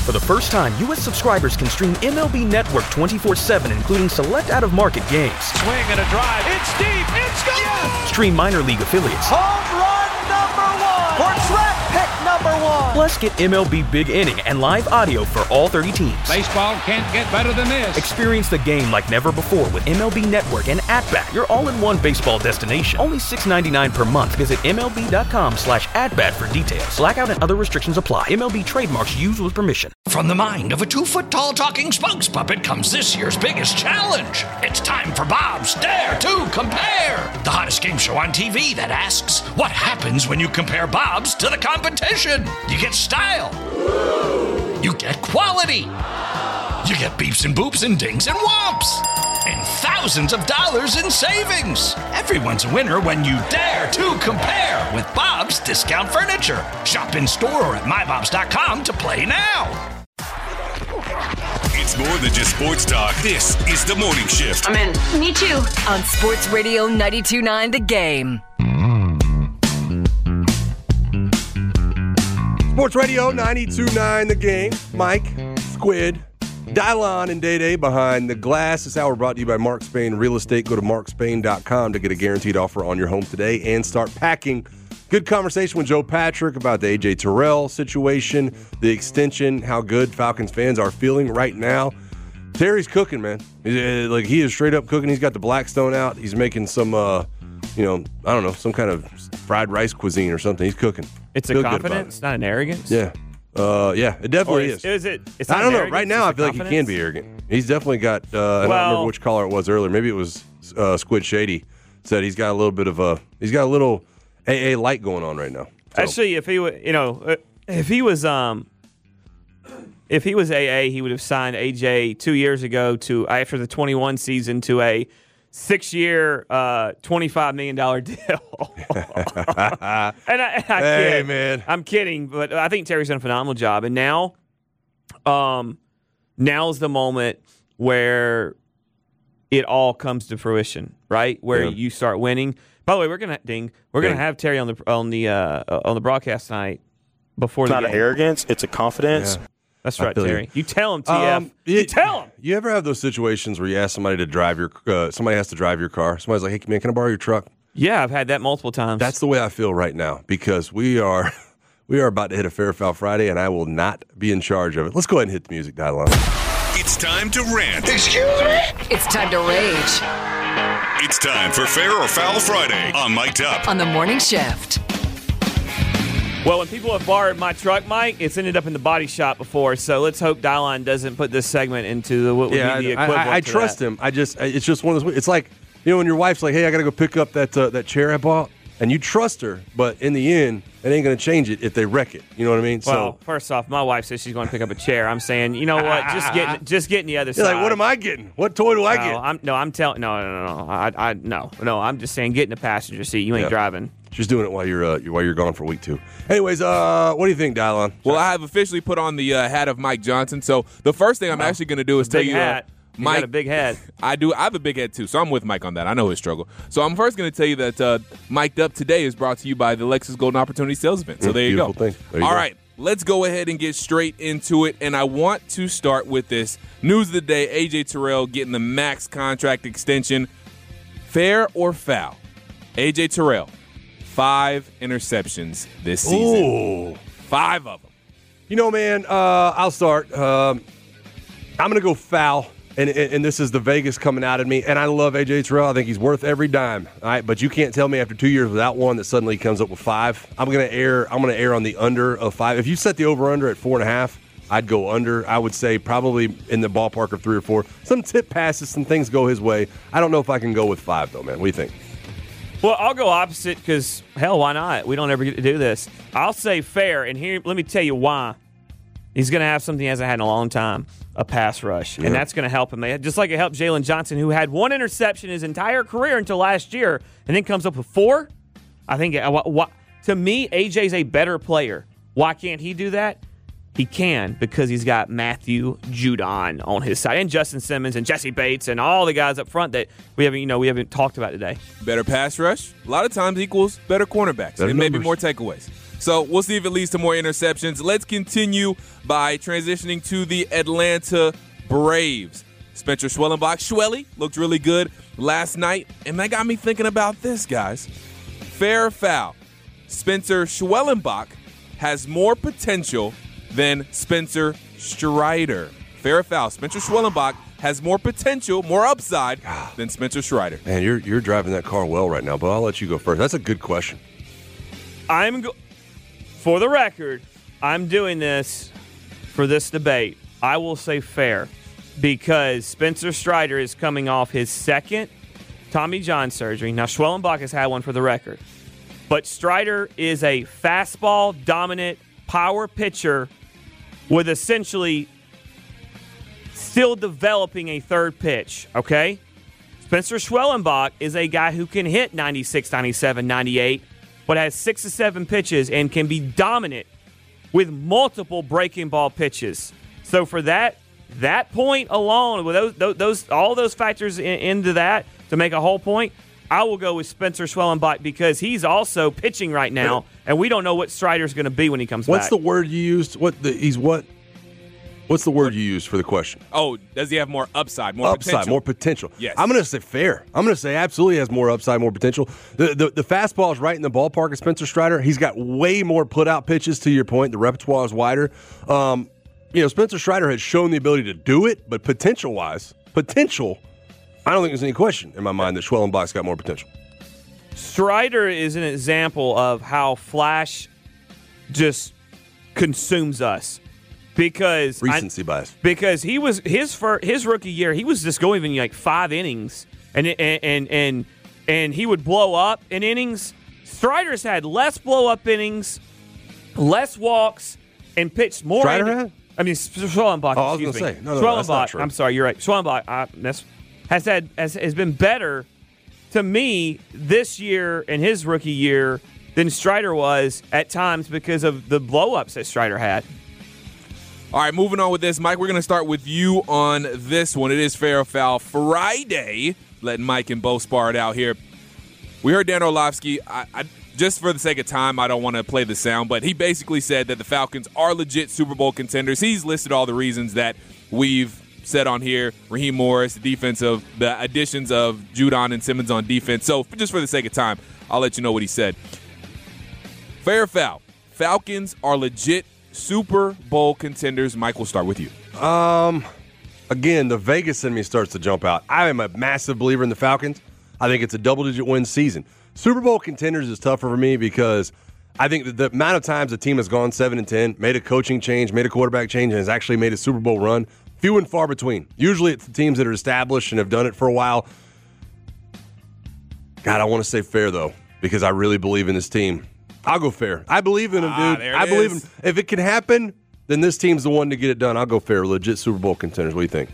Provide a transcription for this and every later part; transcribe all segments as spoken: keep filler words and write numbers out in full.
For the first time, U S subscribers can stream M L B Network twenty-four seven, including select out-of-market games. Swing and a drive. It's deep. It's gone. Yes! Stream minor league affiliates. Home run number one. For draft pick number one. Plus, get M L B Big Inning and live audio for all thirty teams. Baseball can't get better than this. Experience the game like never before with M L B Network and At-Bat, your all-in-one baseball destination. Only six dollars and ninety-nine cents per month. Visit M L B dot com slash at-bat for details. Blackout and other restrictions apply. M L B trademarks used with permission. From the mind of a two-foot-tall talking spokes puppet comes this year's biggest challenge. It's time for Bob's Dare to Compare, the hottest game show on T V that asks, what happens when you compare Bob's to the competition? You get style. You get quality. You get beeps and boops and dings and whomps. And thousands of dollars in savings. Everyone's a winner when you dare to compare with Bob's Discount Furniture. Shop in store or at my bobs dot com to play now. It's more than just sports talk. This is The Morning Shift. I'm in. Me too. On Sports Radio ninety-two point nine The Game. Sports Radio ninety-two point nine The Game. Mike, Squid, Dylon, and Day Day behind the glass. This hour brought to you by Mark Spain Real Estate. Go to mark spain dot com to get a guaranteed offer on your home today and start packing. Good conversation with Joe Patrick about the A J Terrell situation, the extension, how good Falcons fans are feeling right now. Terry's cooking, man. Like, he is straight up cooking. He's got the Blackstone out. He's making some, uh, you know, I don't know, some kind of fried rice cuisine or something. He's cooking. It's Feel a confidence, it. not an arrogance. Yeah. Uh, yeah, it definitely is, is. Is it? It's I don't know. Arrogance, right now, I feel like confidence? he can be arrogant. He's definitely got. Uh, I don't remember which caller it was earlier. Maybe it was uh, Squid Shady said he's got a little bit of a. He's got a little A A light going on right now. So. Actually, if he was, you know, if he was, um, if he was A A, he would have signed A J two years ago to after the twenty-one season to a six-year, uh, twenty-five million dollars deal. and I, and I hey, kid. man. I'm kidding, but I think Terry's done a phenomenal job. And now, um, now's the moment where it all comes to fruition, right? Where Yeah. you start winning. By the way, we're gonna ding. We're Ding. gonna have Terry on the on the uh, on the broadcast tonight before It's the not game. an arrogance, it's a confidence. Yeah. That's I right, feel you. Terry. You tell him, T F. Um, you you- tell him. You ever have those situations where you ask somebody to drive your? Uh, somebody has to drive your car. Somebody's like, "Hey, man, can I borrow your truck?" Yeah, I've had that multiple times. That's the way I feel right now because we are we are about to hit a Fair Foul Friday, and I will not be in charge of it. Let's go ahead and hit the music dial on. It's time to rant. Excuse me? It's time to rage It's time for Fair or Foul Friday on Mic'd Up. on The Morning Shift. Well, when people have borrowed my truck, Mike, it's ended up in the body shop before. So let's hope Dylon doesn't put this segment into the, what would Yeah, be the I, equivalent. I, I to trust that. him. I just it's just one of those. It's like, you know, when your wife's like, "Hey, I got to go pick up that uh, that chair I bought," and you trust her, but in the end, it ain't going to change it if they wreck it. You know what I mean? Well, so first off, my wife says she's going to pick up a chair. I'm saying, you know what? Just get just getting the other you're side. like, "What am I getting? What toy do I No, get?" I'm no, I'm telling no, no, no, no. I, I, no, no. I'm just saying, get in the passenger seat. You ain't Yeah. driving. She's doing it while you're uh, while you're gone for week two. Anyways, uh, what do you think, Dylon? Well, I have officially put on the uh, hat of Mike Johnson. So the first thing I'm actually going to do is tell Big you, hat. uh, You Mike. got a big head. I do. I have a big head too, so I'm with Mike on that. I know his struggle. So I'm first going to tell you that uh, Mic'd Up today is brought to you by the Lexus Golden Opportunity Sales Event. So Mm, there you go. beautiful thing. There you All go. right, let's go ahead and get straight into it. And I want to start with this news of the day: A J Terrell getting the max contract extension. Fair or foul? A J Terrell, five interceptions this season. Ooh. Five of them. You know, man, uh, I'll start. Um, I'm going to go foul, and, and and this is the Vegas coming out at me. And I love A J Terrell. I think he's worth every dime. All right, but you can't tell me after two years without one that suddenly he comes up with five. I'm going to err. I'm going to err on the under of five. If you set the over under at four and a half, I'd go under. I would say probably in the ballpark of three or four. Some tip passes, some things go his way. I don't know if I can go with five though, man. What do you think? Well, I'll go opposite because, hell, why not? We don't ever get to do this. I'll say fair, and here, let me tell you why. He's going to have something he hasn't had in a long time, a pass rush, Yeah. and that's going to help him. Just like it helped Jalen Johnson, who had one interception his entire career until last year, and then comes up with four. I think, uh, wh- wh- to me, A J's a better player. Why can't he do that? He can because he's got Matthew Judon on his side, and Justin Simmons and Jesse Bates and all the guys up front that we haven't, you know, we haven't talked about today. Better pass rush, a lot of times equals better cornerbacks Better and maybe numbers. more takeaways. So we'll see if it leads to more interceptions. Let's continue by transitioning to the Atlanta Braves. Spencer Schwellenbach. Schwelly looked really good last night, and that got me thinking about this, guys. Fair or foul? Spencer Schwellenbach has more potential than Spencer Strider. Fair or foul? Spencer Schwellenbach has more potential, more upside than Spencer Strider. Man, you're you're driving that car well right now, but I'll let you go first. That's a good question. I'm go- for the record, I'm doing this for this debate. I will say fair because Spencer Strider is coming off his second Tommy John surgery. Now, Schwellenbach has had one for the record. But Strider is a fastball dominant power pitcher with essentially still developing a third pitch, okay? Spencer Schwellenbach is a guy who can hit ninety-six, ninety-seven, ninety-eight, but has six to seven pitches and can be dominant with multiple breaking ball pitches. So for that that point alone, with those, those, those all those factors in, into that to make a whole point, I will go with Spencer Schwellenbach because he's also pitching right now, and we don't know what Strider's going to be when he comes What's back. What's the word you used? What the, he's what? What's the word you used for the question? Oh, does he have more upside, more upside, potential? more potential. Yes. I'm going to say fair. I'm going to say absolutely has more upside, more potential. The, the the fastball is right in the ballpark of Spencer Strider. He's got way more put-out pitches, to your point. The repertoire is wider. Um, you know, Spencer Strider has shown the ability to do it, but potential-wise, potential, I don't think there's any question in my mind that Schwellenbach's got more potential. Strider is an example of how Flash just consumes us. Because recency I, bias. Because he was his first, his rookie year, he was just going even like five innings, and and and and, and he would blow up in innings. Strider's had less blow up innings, less walks, and pitched more. Strider innings. had? I mean Schwellenbach. Oh, I was going to say no, no, no, that's not true. I'm sorry, you're right. Schwellenbach uh, that's, has had has, has been better to me this year and his rookie year than Strider was at times because of the blow ups that Strider had. All right, moving on with this. Mike, we're going to start with you on this one. It is Fair or Foul Friday. Letting Mike and Bo spar it out here. We heard Dan Orlovsky. I, I, just for the sake of time, I don't want to play the sound, but he basically said that the Falcons are legit Super Bowl contenders. He's listed all the reasons that we've said on here. Raheem Morris, the defensive, the additions of Judon and Simmons on defense. So just for the sake of time, I'll let you know what he said. Fair or Foul? Falcons are legit Super Bowl contenders. Mike, we'll start with you. Um, again, the Vegas in me starts to jump out. I am a massive believer in the Falcons. I think it's a double-digit win season. Super Bowl contenders is tougher for me because I think that the amount of times the team has gone seven and ten, made a coaching change, made a quarterback change, and has actually made a Super Bowl run, few and far between. Usually it's the teams that are established and have done it for a while. God, I want to say fair, though, because I really believe in this team. I'll go fair. I believe in him, ah, dude. I believe is. him. If it can happen, then this team's the one to get it done. I'll go fair. Legit Super Bowl contenders. What do you think?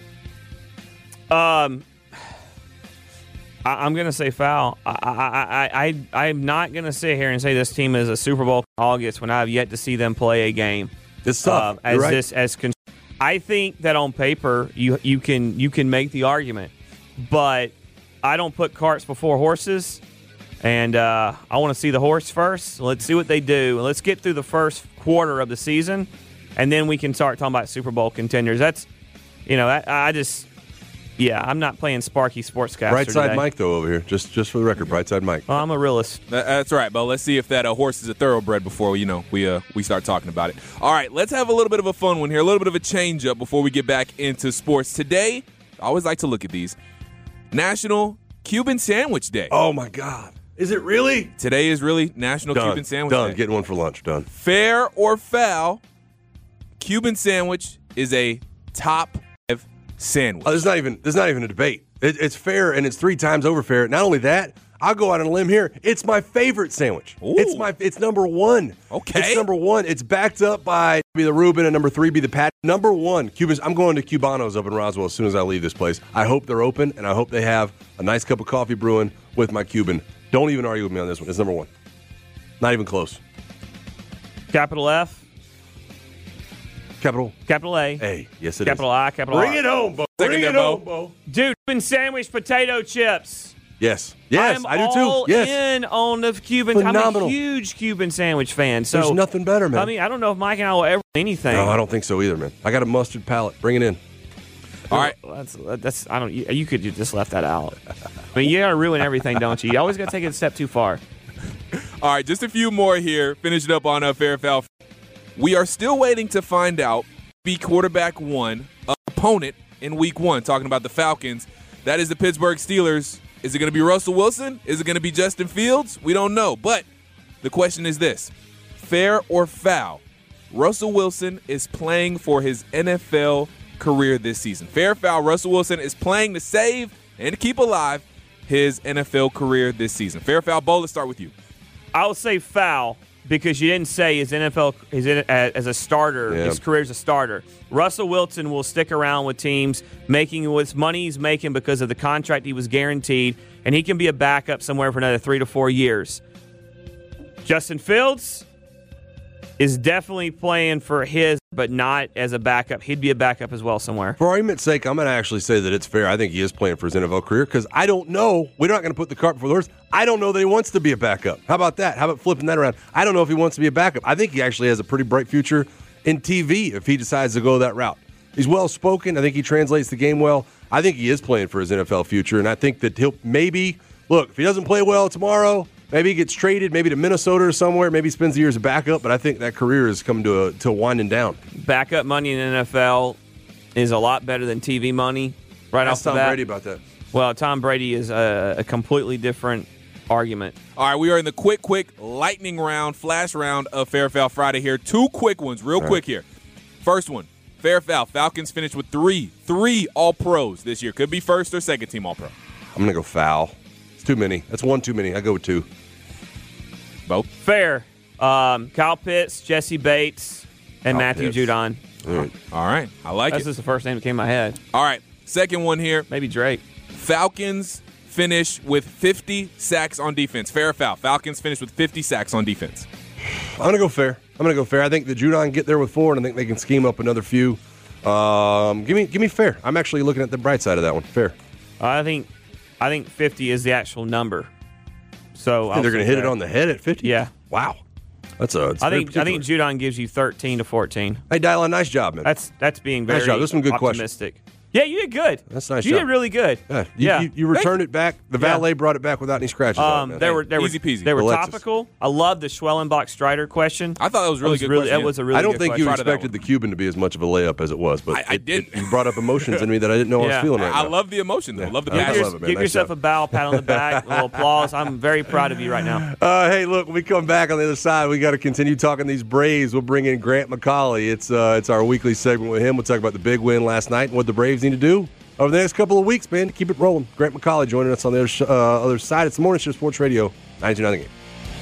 Um, I, I'm going to say foul. I, I, I, I, I'm not going to sit here and say this team is a Super Bowl August when I have yet to see them play a game. It's tough. Uh, as You're right. this as con- I think that on paper you you can you can make the argument, but I don't put carts before horses. And uh, I want to see the horse first. Let's see what they do. Let's get through the first quarter of the season, and then we can start talking about Super Bowl contenders. That's, you know, I, I just, yeah, I'm not playing Sparky Sportscaster Bright side today. Mike, though, over here. Just just for the record, bright side Mike. Well, I'm a realist. That, that's right, Bo. Let's see if that uh, horse is a thoroughbred before you know we uh, we start talking about it. All right, let's have a little bit of a fun one here, a little bit of a change up before we get back into sports. Today, I always like to look at these. National Cuban Sandwich Day. Oh, my God. Is it really? Today is really National Done. Cuban Sandwich Done. Day. Getting one for lunch. Done. Fair or foul, Cuban sandwich is a top five sandwich. Oh, there's not even there's not even a debate. It, it's fair, and it's three times over fair. Not only that, I'll go out on a limb here. It's my favorite sandwich. Ooh. It's my it's number one. Okay. It's number one. It's backed up by be the Reuben, and number three be the Pat. Number one, Cubans. I'm going to Cubanos up in Roswell as soon as I leave this place. I hope they're open, and I hope they have a nice cup of coffee brewing with my Cuban. Don't even argue with me on this one. It's number one. Not even close. Capital F, Capital capital A, A. Yes, it capital is. I, capital Bring R. it home, Bo. Second Bring there, it Bo. home, Bo. Dude, Cuban sandwich, potato chips. Yes. Yes, I'm I do all too. Yes. in on the Cuban. Phenomenal. I'm a huge Cuban sandwich fan. So There's nothing better, man. I mean, I don't know if Mike and I will ever do anything. No, I don't think so either, man. I got a mustard palate. Bring it in. All right. Well, that's that's I don't. You, you could have just left that out. I mean, you gotta ruin everything, don't you? You always gotta take it a step too far. All right, just a few more here. Finishing up on a fair foul. We are still waiting to find out the quarterback one opponent in week one. Talking about the Falcons. That is the Pittsburgh Steelers. Is it going to be Russell Wilson? Is it going to be Justin Fields? We don't know. But the question is this. Fair or foul? Russell Wilson is playing for his N F L career this season. Fair or foul? Russell Wilson is playing to save and to keep alive his N F L career this season. Fair or foul? Bo, let's start with you. I would say foul because you didn't say his N F L his, as a starter, Yeah. his career as a starter. Russell Wilson will stick around with teams making what money he's making because of the contract he was guaranteed, and he can be a backup somewhere for another three to four years. Justin Fields is definitely playing for his, but not as a backup. He'd be a backup as well somewhere. For argument's sake, I'm going to actually say that it's fair. I think he is playing for his N F L career because I don't know. We're not going to put the cart before the horse. I don't know that he wants to be a backup. How about that? How about flipping that around? I don't know if he wants to be a backup. I think he actually has a pretty bright future in T V if he decides to go that route. He's well-spoken. I think he translates the game well. I think he is playing for his N F L future, and I think that he'll maybe, look, if he doesn't play well tomorrow, maybe he gets traded, maybe to Minnesota or somewhere, maybe he spends the year as a backup, but I think that career is coming to a, to a winding down. Backup money in the N F L is a lot better than T V money right Ask off the Tom bat. Brady about that. Well, Tom Brady is a, a completely different argument. All right, we are in the quick, quick lightning round, flash round of Fair Foul Friday here. Two quick ones, real quick here. First one, fair foul. Falcons finished with three, three All-Pros this year. Could be first or second team All-Pro. I'm going to go foul. It's too many. That's one too many. I go with two. Bo? Fair. Um, Kyle Pitts, Jesse Bates, and Kyle Matthew Pitts. Judon. All right. All right, I like That's it. just the first name that came to my head. All right, second one here. Maybe Drake. Falcons finish with fifty sacks on defense. Fair or foul? Falcons finish with fifty sacks on defense. I'm going to go fair. I'm going to go fair. I think the Judon get there with four, and I think they can scheme up another few. Um, give me give me fair. I'm actually looking at the bright side of that one. Fair. I think I think fifty is the actual number. So I think they're going to hit it on the head at fifty? Yeah. Wow. That's a. I think I think Judon gives you thirteen to fourteen. Hey, Dylan, nice job, man. That's that's being very Nice job. Those are some good questions. optimistic. Yeah, you did good. That's a nice You job. did really good. Yeah, you, yeah. you, you returned it back. The Yeah. valet brought it back without any scratches on it, Um, man. they were they were Easy peasy. They were Alexis. topical. I love the Schwellenbach Strider question. I thought that was a really was good really, question. That was a really I don't good think question. you Try to that expected one. the Cuban to be as much of a layup as it was, but I- I it- didn't. it- you brought up emotions in me that I didn't know I was Yeah. feeling right I now. love the emotion, though. I love the I Give, passion. love it, man. give Nice yourself job. a bow, pat on the back, a little applause. I'm very proud of you right now. Uh, hey, look, when we come back on the other side, we got to continue talking these Braves. We'll bring in Grant McCauley. It's uh, it's our weekly segment with him. We'll talk about the big win last night and what the Braves need to do over the next couple of weeks, man, to keep it rolling. Grant McCauley joining us on the other, sh- uh, other side. It's the Morning Shift Sports Radio, ninety-two point nine The Game.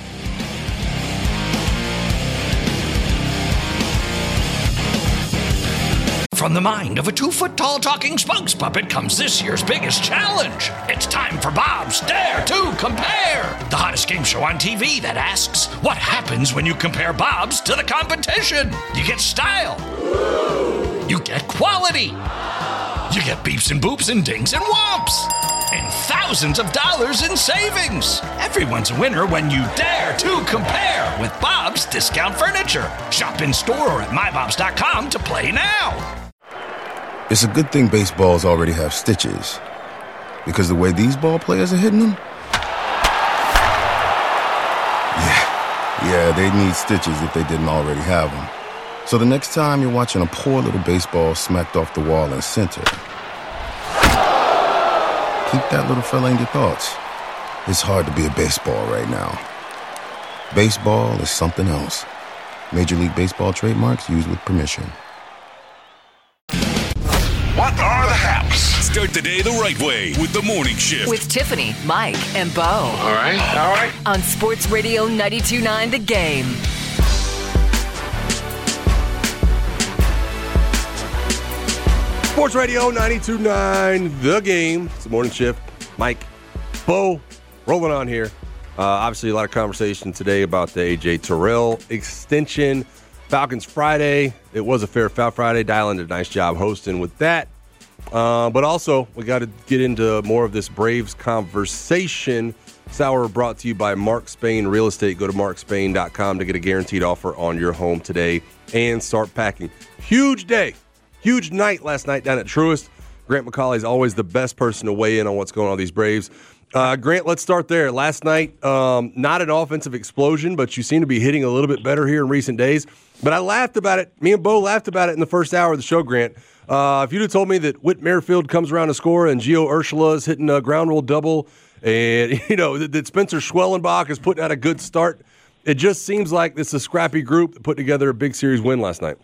From the mind of a two-foot-tall talking spokes puppet comes this year's biggest challenge. It's time for Bob's Dare to Compare, the hottest game show on T V that asks, what happens when you compare Bob's to the competition? You get style. You get quality. You get beeps and boops and dings and whomps. And thousands of dollars in savings. Everyone's a winner when you dare to compare with Bob's Discount Furniture. Shop in store or at my bobs dot com to play now. It's a good thing baseballs already have stitches. Because the way these ball players are hitting them? Yeah, yeah, they'd need stitches if they didn't already have them. So the next time you're watching a poor little baseball smacked off the wall in center, keep that little fella in your thoughts. It's hard to be a baseball right now. Baseball is something else. Major League Baseball trademarks used with permission. What are the haps? Start the day the right way with the Morning Shift. With Tiffany, Mike, and Bo. All right, all right. On Sports Radio ninety-two point nine The Game. Sports Radio ninety-two point nine The Game. It's the Morning Shift. Mike, Bo, rolling on here. Uh, obviously, a lot of conversation today about the A J Terrell extension. Falcons Friday. It was a fair foul Friday. Dylan did a nice job hosting with that. Uh, but also, we got to get into more of this Braves conversation. This hour brought to you by Mark Spain Real Estate. Go to mark spain dot com to get a guaranteed offer on your home today and start packing. Huge day, huge night last night down at Truist. Grant McCauley is always the best person to weigh in on what's going on with these Braves. Uh, Grant, let's start there. Last night, um, not an offensive explosion, but you seem to be hitting a little bit better here in recent days. But I laughed about it. Me and Bo laughed about it in the first hour of the show, Grant. Uh, if you'd have told me that Whit Merrifield comes around to score and Gio Urshela is hitting a ground rule double and, you know, that, that Spencer Schwellenbach is putting out a good start, it just seems like it's a scrappy group that put together a big series win last night.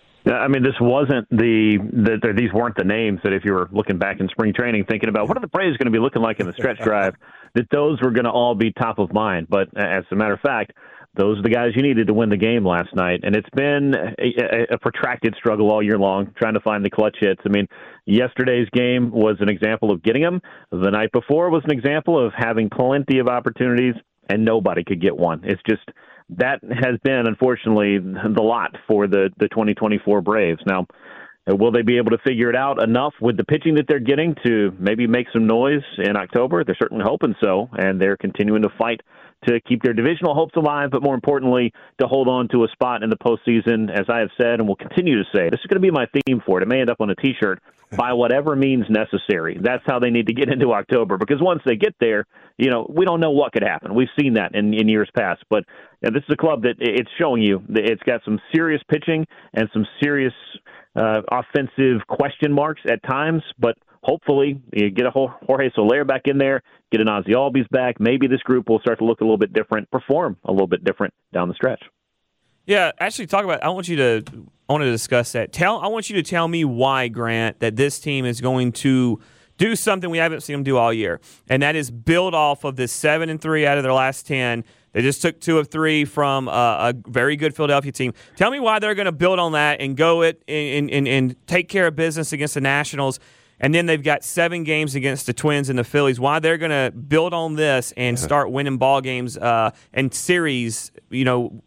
I mean, this wasn't the, the – these weren't the names that if you were looking back in spring training thinking about what are the Braves going to be looking like in the stretch drive, that those were going to all be top of mind. But as a matter of fact, those are the guys you needed to win the game last night. And it's been a, a protracted struggle all year long trying to find the clutch hits. I mean, yesterday's game was an example of getting them. The night before was an example of having plenty of opportunities and nobody could get one. It's just – that has been, unfortunately, the lot for the, the twenty twenty-four Braves. Now, will they be able to figure it out enough with the pitching that they're getting to maybe make some noise in October? They're certainly hoping so, and they're continuing to fight to keep their divisional hopes alive, but more importantly, to hold on to a spot in the postseason, as I have said and will continue to say. This is going to be my theme for it. It may end up on a T-shirt. By whatever means necessary. That's how they need to get into October, because once they get there, you know, we don't know what could happen. We've seen that in, in years past, but you know, this is a club that it's showing you that it's got some serious pitching and some serious uh, offensive question marks at times, but hopefully you get a Jorge Soler back in there, get an Ozzie Albies back. Maybe this group will start to look a little bit different, perform a little bit different down the stretch. Yeah, actually, talk about. I want you to. I want to discuss that. Tell. I want you to tell me why, Grant, that this team is going to do something we haven't seen them do all year, and that is build off of this seven and three out of their last ten. They just took two of three from a, a very good Philadelphia team. Tell me why they're going to build on that and go it and, and, and take care of business against the Nationals. And then they've got seven games against the Twins and the Phillies. Why they're going to build on this and start winning ball games uh, and series, you know.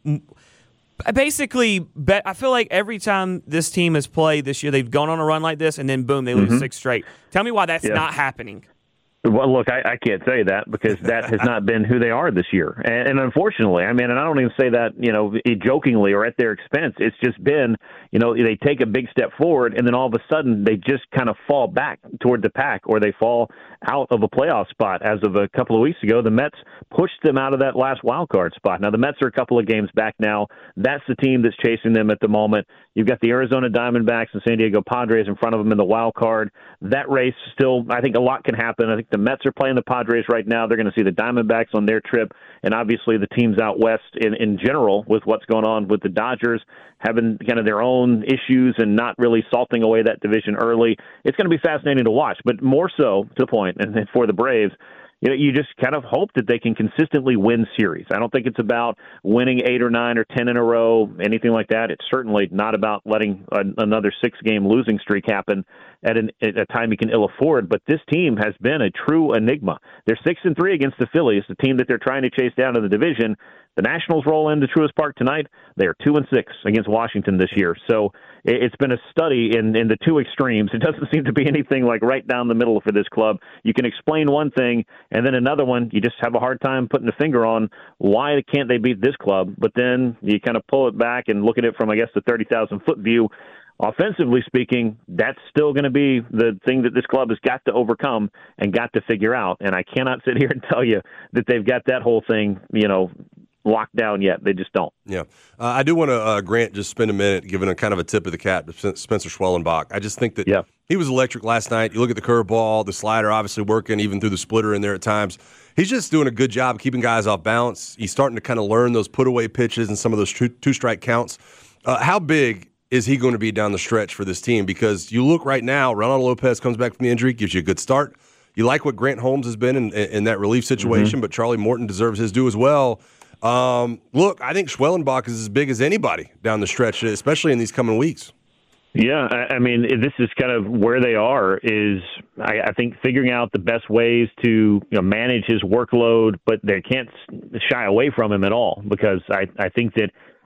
Basically, bet, I feel like every time this team has played this year, they've gone on a run like this, and then, boom, they lose mm-hmm. six straight. Tell me why that's yeah. not happening. Well, look, I, I can't say that because that has not been who they are this year. And, and unfortunately, I mean, and I don't even say that, you know, jokingly or at their expense. It's just been, you know, they take a big step forward and then all of a sudden they just kind of fall back toward the pack or they fall out of a playoff spot. As of a couple of weeks ago, the Mets pushed them out of that last wild card spot. Now, the Mets are a couple of games back now. That's the team that's chasing them at the moment. You've got the Arizona Diamondbacks and San Diego Padres in front of them in the wild card. That race still, I think a lot can happen. I think the Mets are playing the Padres right now. They're going to see the Diamondbacks on their trip, and obviously the teams out west in, in general with what's going on with the Dodgers having kind of their own issues and not really salting away that division early. It's going to be fascinating to watch, but more so to the point, and for the Braves, you know, you just kind of hope that they can consistently win series. I don't think it's about winning eight or nine or ten in a row, anything like that. It's certainly not about letting a, another six-game losing streak happen at, an, at a time you can ill afford. But this team has been a true enigma. They're six and three against the Phillies, the team that they're trying to chase down to the division. The Nationals roll into Truist Park tonight. They are two and six against Washington this year. So it's been a study in, in the two extremes. It doesn't seem to be anything like right down the middle for this club. You can explain one thing, and then another one, you just have a hard time putting a finger on why can't they beat this club. But then you kind of pull it back and look at it from, I guess, the thirty thousand foot view. Offensively speaking, that's still going to be the thing that this club has got to overcome and got to figure out. And I cannot sit here and tell you that they've got that whole thing, you know, locked down yet. They just don't. Yeah. Uh, I do want to, uh, Grant, just spend a minute giving a kind of a tip of the cap to Spencer Schwellenbach. I just think that yeah. he was electric last night. You look at the curveball, the slider obviously working, even through the splitter in there at times. He's just doing a good job keeping guys off balance. He's starting to kind of learn those put-away pitches and some of those two, two-strike counts. Uh, how big is he going to be down the stretch for this team? Because you look right now, Ronald Lopez comes back from the injury, gives you a good start. You like what Grant Holmes has been in, in that relief situation, mm-hmm. but Charlie Morton deserves his due as well. Um, look, I think Schwellenbach is as big as anybody down the stretch, especially in these coming weeks. Yeah, I, I mean, this is kind of where they are is, I, I think, figuring out the best ways to you know, manage his workload, but they can't shy away from him at all because I, I think that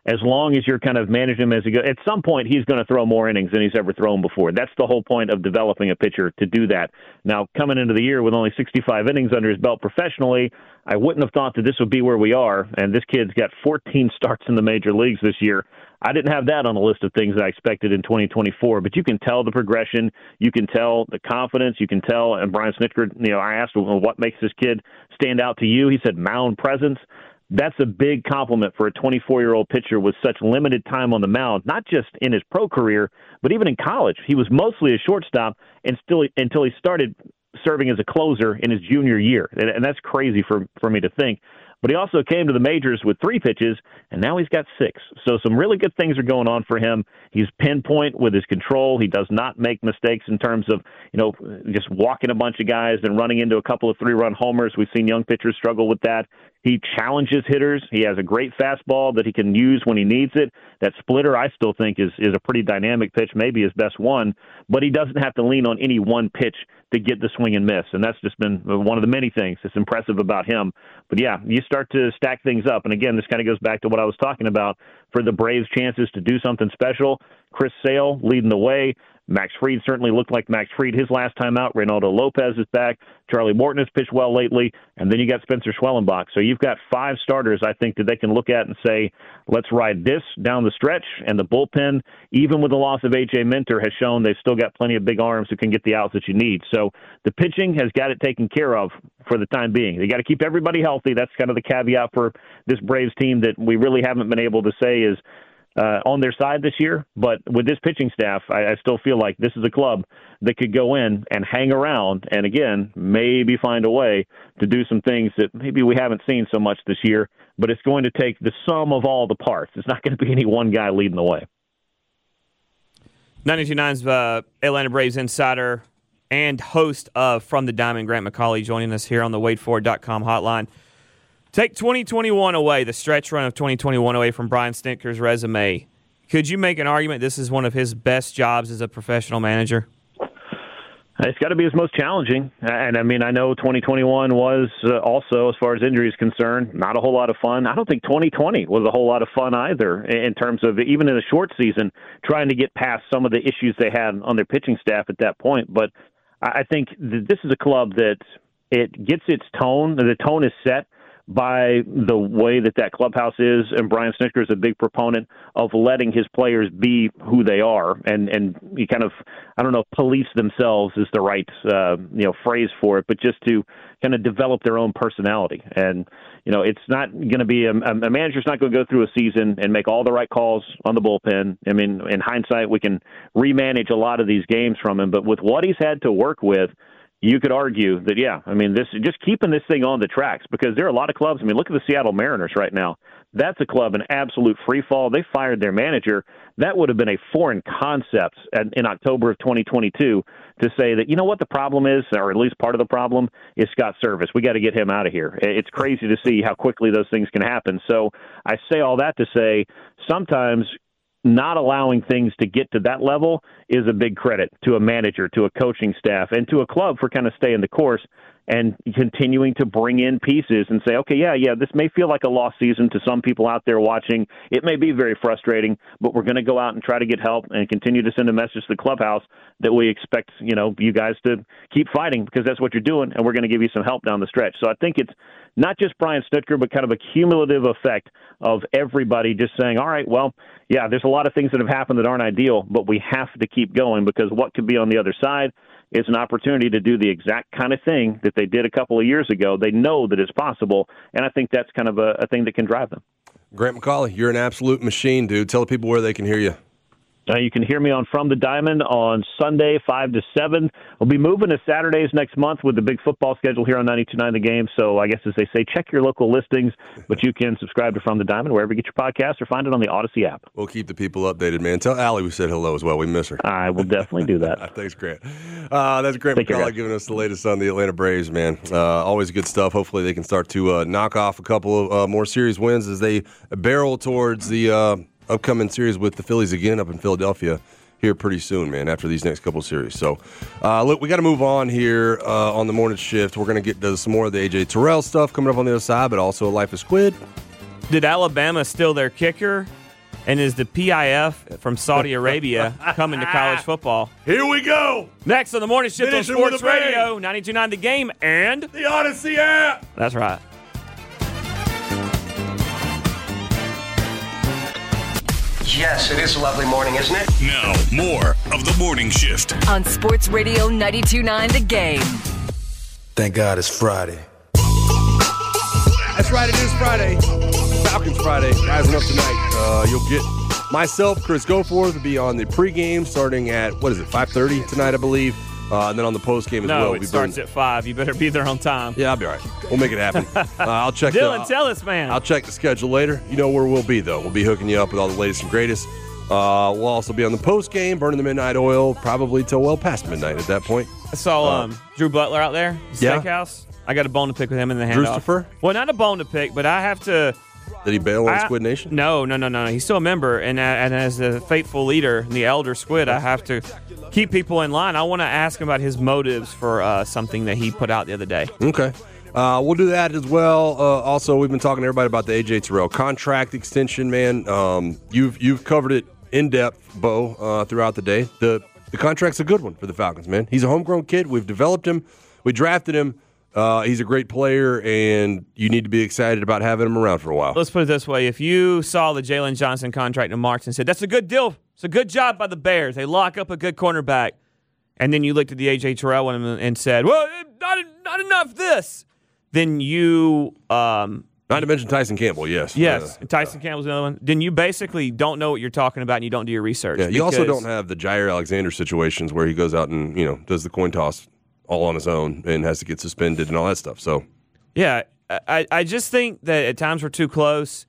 as long as you're kind of managing him as he goes. At some point, he's going to throw more innings than he's ever thrown before. That's the whole point of developing a pitcher, to do that. Now, coming into the year with only sixty-five innings under his belt professionally, I wouldn't have thought that this would be where we are, and this kid's got fourteen starts in the major leagues this year. I didn't have that on the list of things that I expected in twenty twenty-four, but you can tell the progression, you can tell the confidence, you can tell, and Brian Snitker, you know, I asked him, well, what makes this kid stand out to you? He said mound presence. That's a big compliment for a twenty-four-year-old pitcher with such limited time on the mound, not just in his pro career, but even in college. He was mostly a shortstop and still until he started serving as a closer in his junior year, and, and that's crazy for, for me to think. But he also came to the majors with three pitches, and now he's got six. So some really good things are going on for him. He's pinpoint with his control. He does not make mistakes in terms of, you know, just walking a bunch of guys and running into a couple of three-run homers. We've seen young pitchers struggle with that. He challenges hitters. He has a great fastball that he can use when he needs it. That splitter, I still think, is, is a pretty dynamic pitch, maybe his best one. But he doesn't have to lean on any one pitch to get the swing and miss. And that's just been one of the many things that's impressive about him. But, yeah, you start to stack things up. And, again, this kind of goes back to what I was talking about for the Braves' chances to do something special. Chris Sale leading the way. Max Fried certainly looked like Max Fried his last time out. Reynaldo Lopez is back. Charlie Morton has pitched well lately. And then you got Spencer Schwellenbach. So you've got five starters, I think, that they can look at and say, let's ride this down the stretch. And the bullpen, even with the loss of A J Minter, has shown they've still got plenty of big arms who can get the outs that you need. So the pitching has got it taken care of for the time being. They got to keep everybody healthy. That's kind of the caveat for this Braves team that we really haven't been able to say is Uh, on their side this year. But with this pitching staff, I, I still feel like this is a club that could go in and hang around and, again, maybe find a way to do some things that maybe we haven't seen so much this year. But it's going to take the sum of all the parts. It's not going to be any one guy leading the way. ninety-two point nine's uh, Atlanta Braves insider and host of From the Diamond, Grant McCauley, joining us here on the wade ford dot com hotline. Take twenty twenty-one away, the stretch run of twenty twenty-one away from Brian Snitker's resume. Could you make an argument this is one of his best jobs as a professional manager? It's got to be his most challenging. And, I mean, I know twenty twenty-one was uh, also, as far as injuries concerned, not a whole lot of fun. I don't think twenty twenty was a whole lot of fun either in terms of, even in a short season, trying to get past some of the issues they had on their pitching staff at that point. But I think that this is a club that it gets its tone. The tone is set by the way that that clubhouse is, and Brian Snitker is a big proponent of letting his players be who they are, and and you kind of, I don't know, police themselves is the right uh, you know phrase for it, but just to kind of develop their own personality. And you know, it's not going to be a, a manager's not going to go through a season and make all the right calls on the bullpen. I mean, in hindsight, we can remanage a lot of these games from him, but with what he's had to work with, you could argue that, yeah, I mean, this just keeping this thing on the tracks, because there are a lot of clubs. I mean, look at the Seattle Mariners right now. That's a club in absolute free fall. They fired their manager. That would have been a foreign concept in October of twenty twenty-two to say that, you know what the problem is, or at least part of the problem, is Scott Service. We got to get him out of here. It's crazy to see how quickly those things can happen. So I say all that to say sometimes not allowing things to get to that level is a big credit to a manager, to a coaching staff, and to a club for kind of staying the course and continuing to bring in pieces and say, okay, yeah, yeah, this may feel like a lost season to some people out there watching. It may be very frustrating, but we're going to go out and try to get help and continue to send a message to the clubhouse that we expect, you know, you guys to keep fighting, because that's what you're doing, and we're going to give you some help down the stretch. So I think it's not just Brian Snitker, but kind of a cumulative effect of everybody just saying, all right, well, yeah, there's a lot of things that have happened that aren't ideal, but we have to keep going, because what could be on the other side is an opportunity to do the exact kind of thing that they did a couple of years ago. They know that it's possible, and I think that's kind of a, a thing that can drive them. Grant McCauley, you're an absolute machine, dude. Tell the people where they can hear you. Uh, you can hear me on From the Diamond on Sunday, five to seven. We'll be moving to Saturdays next month with the big football schedule here on ninety-two point nine The Game. So I guess, as they say, check your local listings, but you can subscribe to From the Diamond wherever you get your podcast, or find it on the Odyssey app. We'll keep the people updated, man. Tell Allie we said hello as well. We miss her. I will definitely do that. Thanks, Grant. Uh, that's Grant Take McCauley care, giving us the latest on the Atlanta Braves, man. Uh, always good stuff. Hopefully they can start to uh, knock off a couple of uh, more series wins as they barrel towards the uh, upcoming series with the Phillies again up in Philadelphia here pretty soon, man, after these next couple series. So, uh, look, we got to move on here uh, on the morning shift. We're going to get to some more of the A J Terrell stuff coming up on the other side, but also a Life of Squid. Did Alabama steal their kicker? And is the P I F from Saudi Arabia coming to college football? Here we go. Next on the morning shift on Finishing Sports with a bang. Radio, ninety-two point nine The Game, and The Odyssey app. That's right. Yes, it is a lovely morning, isn't it? Now, more of the morning shift. On Sports Radio ninety-two point nine The Game. Thank God it's Friday. That's right, it is Friday. Falcons Friday, rising up tonight. Uh, you'll get myself, Chris Goforth, will be on the pregame starting at, what is it, five thirty tonight, I believe. Uh, and then on the postgame as no, well. No, it we'll starts been... at five. You better be there on time. Yeah, I'll be all right. We'll make it happen. Uh, I'll check Dylan, the, tell us, man. I'll check the schedule later. You know where we'll be, though. We'll be hooking you up with all the latest and greatest. Uh, we'll also be on the postgame, burning the midnight oil, probably till well past midnight at that point. I saw uh, um, Drew Butler out there, the yeah. steakhouse. I got a bone to pick with him in the handoff. Drewstifer? Well, not a bone to pick, but I have to. Did he bail on I, Squid Nation? No, no, no, no. He's still a member, and uh, and as the faithful leader, the elder Squid, I have to keep people in line. I want to ask him about his motives for uh, something that he put out the other day. Okay. Uh, we'll do that as well. Uh, also, we've been talking to everybody about the A J Terrell contract extension, man. Um, you've you've covered it in depth, Bo, uh, throughout the day. The the contract's a good one for the Falcons, man. He's a homegrown kid. We've developed him. We drafted him. Uh, he's a great player, and you need to be excited about having him around for a while. Let's put it this way. If you saw the Jalen Johnson contract in March and said, that's a good deal, it's a good job by the Bears, they lock up a good cornerback, and then you looked at the A J Terrell one and said, well, not, not enough this, then you... Um, not to mention Tyson Campbell, yes. Yes, uh, Tyson Campbell's another one. Then you basically don't know what you're talking about and you don't do your research. Yeah, you also don't have the Jair Alexander situations where he goes out and, you know, does the coin toss all on his own and has to get suspended and all that stuff. So, yeah, I, I just think that at times we're too close.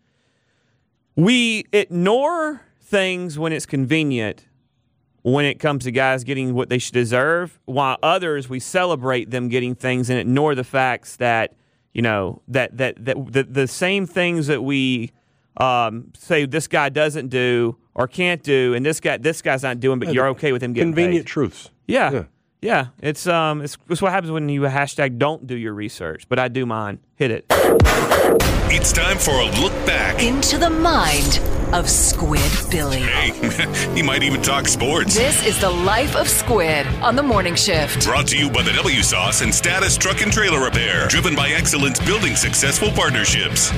We ignore things when it's convenient when it comes to guys getting what they should deserve, while others, we celebrate them getting things and ignore the facts that, you know, that that, that the, the same things that we um, say this guy doesn't do or can't do, and this guy this guy's not doing, but yeah, you're okay with him getting convenient paid. truths. Yeah. yeah. Yeah, it's um, it's, it's what happens when you hashtag don't do your research, but I do mine. Hit it. It's time for a look back into the mind of Squid Billy. Hey, he might even talk sports. This is the life of Squid on the morning shift. Brought to you by the W Sauce and Status Truck and Trailer Repair, driven by excellence, building successful partnerships.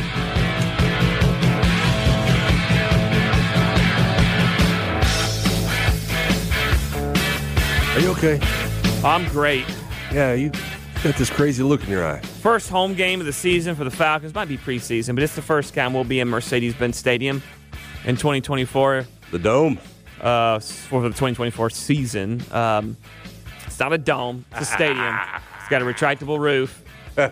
Are you okay? I'm great. Yeah, you got this crazy look in your eye. First home game of the season for the Falcons. Might be preseason, but it's the first time we'll be in Mercedes-Benz Stadium in twenty twenty-four. The Dome. Uh, for the twenty twenty-four season. Um, it's not a dome. It's a stadium. It's got a retractable roof.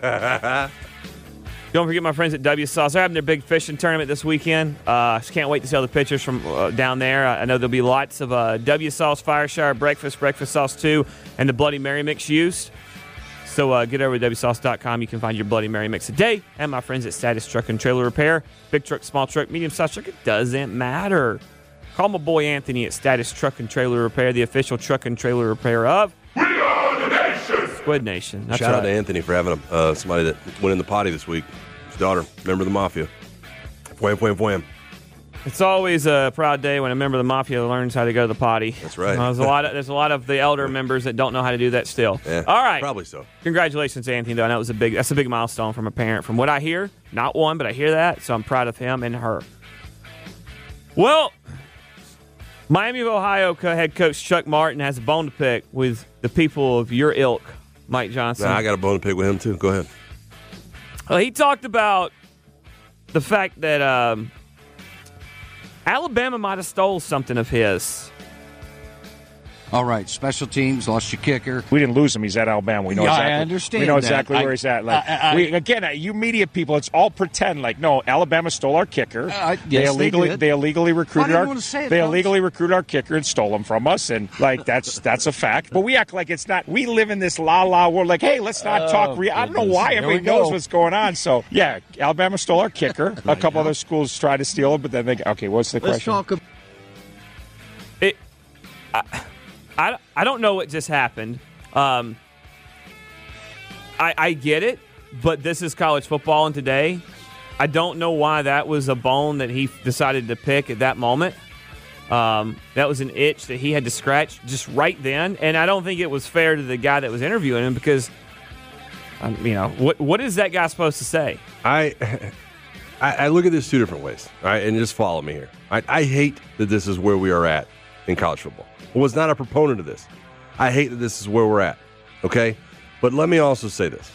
Don't forget my friends at W Sauce. They're having their big fishing tournament this weekend. Uh, just can't wait to see all the pictures from uh, down there. I know there'll be lots of uh, W Sauce Fire Shower breakfast, breakfast sauce too, and the Bloody Mary mix used. So uh, get over to W sauce dot com. You can find your Bloody Mary mix a day. And my friends at Status Truck and Trailer Repair. Big truck, small truck, medium sized truck. It doesn't matter. Call my boy Anthony at Status Truck and Trailer Repair, the official truck and trailer repair of We Are the Nation. Squid Nation. That's Shout right. out to Anthony for having a, uh, somebody that went in the potty this week. His daughter, member of the Mafia. Wham, wham, wham. It's always a proud day when a member of the Mafia learns how to go to the potty. That's right. Uh, there's a lot of there's a lot of the elder members that don't know how to do that still. Yeah, All right. probably so. Congratulations, Anthony. Though I know it was a big that's a big milestone from a parent. From what I hear, not one, but I hear that, so I'm proud of him and her. Well, Miami of Ohio co- head coach Chuck Martin has a bone to pick with the people of your ilk, Mike Johnson. Nah, I got a bone to pick with him too. Go ahead. Well, he talked about the fact that um, Alabama might have stole something of his. All right, special teams lost your kicker. We didn't lose him. He's at Alabama. We know Yeah, I exactly. understand We know that. exactly I- where he's at. Like I- I- we, again, uh, you media people, it's all pretend. Like no, Alabama stole our kicker. Uh, they yes, they illegally did. they illegally recruited didn't our want to say it, they Coach. illegally recruited our kicker and stole him from us. And like that's that's a fact. But we act like it's not. We live in this la la world. Like hey, let's not Oh, talk. Re- I don't know goodness. why Here everybody we go. knows what's going on. So yeah, Alabama stole our kicker. A couple other schools tried to steal him, but then they okay. What's the Let's question? talk about It, I, I, I don't know what just happened. Um, I, I get it, but this is college football, and today I don't know why that was a bone that he decided to pick at that moment. Um, that was an itch that he had to scratch just right then, and I don't think it was fair to the guy that was interviewing him because, um, you know, what what is that guy supposed to say? I I, I look at this two different ways, all right, and just follow me here. I, I hate that this is where we are at in college football. I was not a proponent of this. I hate that this is where we're at, okay? But let me also say this.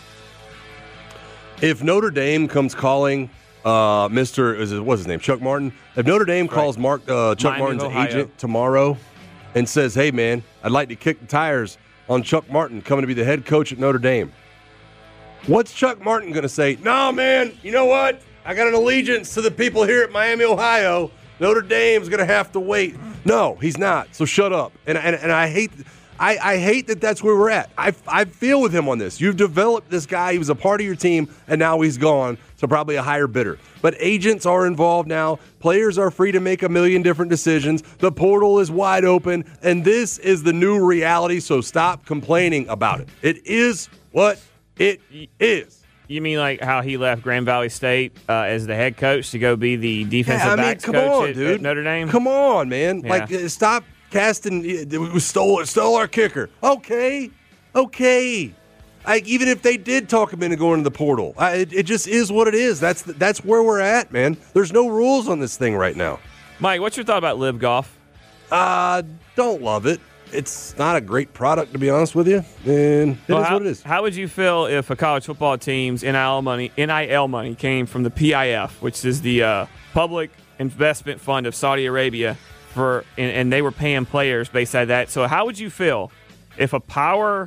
If Notre Dame comes calling uh, Mister Is it, what's his name, Chuck Martin, if Notre Dame right. calls Mark uh, Chuck Miami Martin's Ohio. agent tomorrow and says, hey, man, I'd like to kick the tires on Chuck Martin coming to be the head coach at Notre Dame, what's Chuck Martin going to say? No, man, you know what? I got an allegiance to the people here at Miami, Ohio. Notre Dame's going to have to wait. No, he's not. So shut up. And and, and I hate I, I hate that that's where we're at. I, I feel with him on this. You've developed this guy. He was a part of your team, and now he's gone, so probably a higher bidder. But agents are involved now. Players are free to make a million different decisions. The portal is wide open, and this is the new reality, so stop complaining about it. It is what it is. You mean like how he left Grand Valley State uh, as the head coach to go be the defensive yeah, I mean, backs come coach on, at, dude. at Notre Dame? Come on, man. Yeah. Like, uh, stop casting. We stole, stole our kicker. Okay, okay. Like, even if they did talk him into going to the portal, I, it, it just is what it is. That's the, that's where we're at, man. There's no rules on this thing right now. Mike, what's your thought about Live Golf? Uh, don't love it. It's not a great product, to be honest with you, and it well, is how, what it is. How would you feel if a college football team's N I L money, N I L money came from the P I F, which is the uh, Public Investment Fund of Saudi Arabia, for and, and they were paying players based on that? So how would you feel if a Power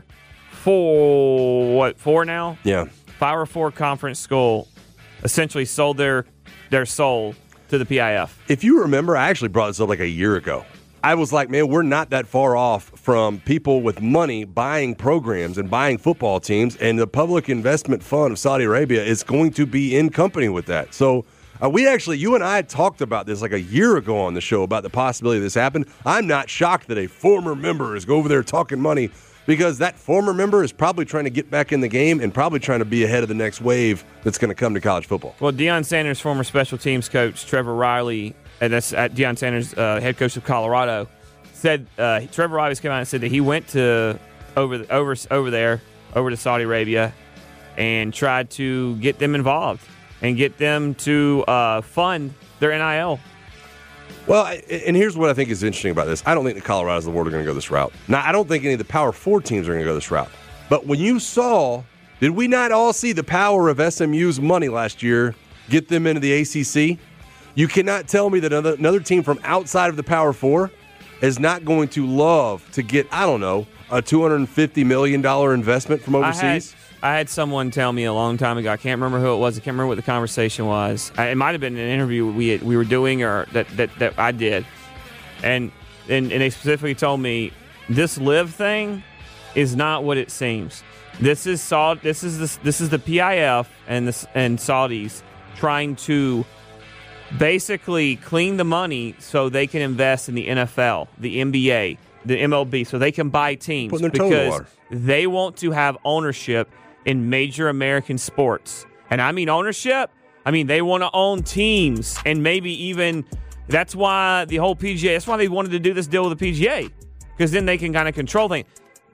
Four, what, four now? Yeah. Power Four conference school essentially sold their their soul to the P I F? If you remember, I actually brought this up like a year ago. I was like, man, we're not that far off from people with money buying programs and buying football teams, and the Public Investment Fund of Saudi Arabia is going to be in company with that. So uh, we actually, you and I talked about this like a year ago on the show about the possibility of this happened. I'm not shocked that a former member is over there talking money, because that former member is probably trying to get back in the game and probably trying to be ahead of the next wave that's going to come to college football. Well, Deion Sanders' former special teams coach, Trevor Riley, and that's at Deion Sanders, uh, head coach of Colorado, said uh, Trevor Riley came out and said that he went to over the, over over there over to Saudi Arabia and tried to get them involved and get them to uh, fund their N I L. Well, and here's what I think is interesting about this. I don't think the Colorados of the world are going to go this route. Now, I don't think any of the Power Four teams are going to go this route. But when you saw, did we not all see the power of S M U's money last year get them into the A C C? You cannot tell me that another, another team from outside of the Power Four is not going to love to get, I don't know, a two hundred fifty million dollars investment from overseas. I had, I had someone tell me a long time ago, I can't remember who it was, I can't remember what the conversation was. I, it might have been an interview we had, we were doing or that, that, that I did. And, and and they specifically told me, this Live thing is not what it seems. This is Saud, this is the, this is the P I F and the, and Saudis trying to basically clean the money so they can invest in the N F L, the N B A, the M L B, so they can buy teams Putting their toe in the because water. they want to have ownership in major American sports. And I mean ownership, I mean they want to own teams, and maybe even that's why the whole P G A, that's why they wanted to do this deal with the P G A, because then they can kind of control things.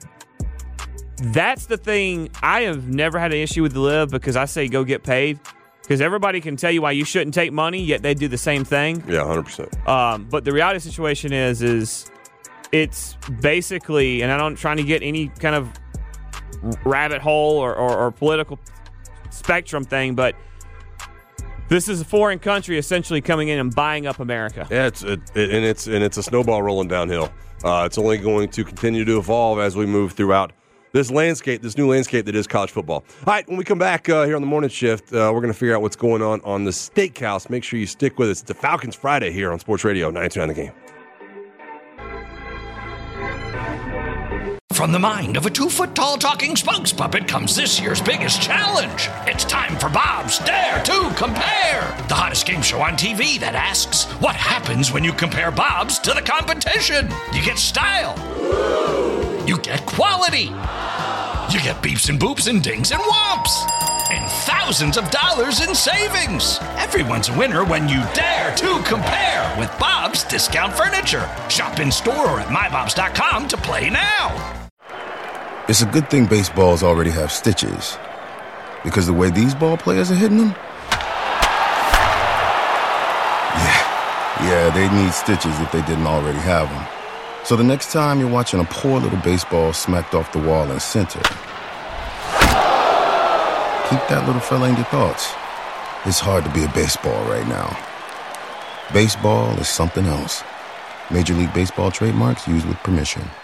That's the thing. I have never had an issue with the Live, because I say go get paid. Because everybody can tell you why you shouldn't take money, yet they do the same thing. Yeah, one hundred percent. Um, but the reality situation is, is it's basically, and I'm not trying to get any kind of rabbit hole or, or, or political spectrum thing, but this is a foreign country essentially coming in and buying up America. Yeah, it's it, it, and it's and it's a snowball rolling downhill. Uh, it's only going to continue to evolve as we move throughout this landscape, this new landscape that is college football. All right, when we come back uh, here on the morning shift, uh, we're going to figure out what's going on on the Steakhouse. Make sure you stick with us. It's the Falcons Friday here on Sports Radio ninety-two point nine The Game. From the mind of a two-foot-tall talking spokes puppet comes this year's biggest challenge. It's time for Bob's Dare to Compare, the hottest game show on T V that asks, what happens when you compare Bob's to the competition? You get style. You get quality. You get beeps and boops and dings and whomps. And thousands of dollars in savings. Everyone's a winner when you dare to compare with Bob's Discount Furniture. Shop in store or at my bobs dot com to play now. It's a good thing baseballs already have stitches, because the way these ball players are hitting them, yeah, yeah, they need stitches if they didn't already have them. So the next time you're watching a poor little baseball smacked off the wall in center, keep that little fella in your thoughts. It's hard to be a baseball right now. Baseball is something else. Major League Baseball trademarks used with permission.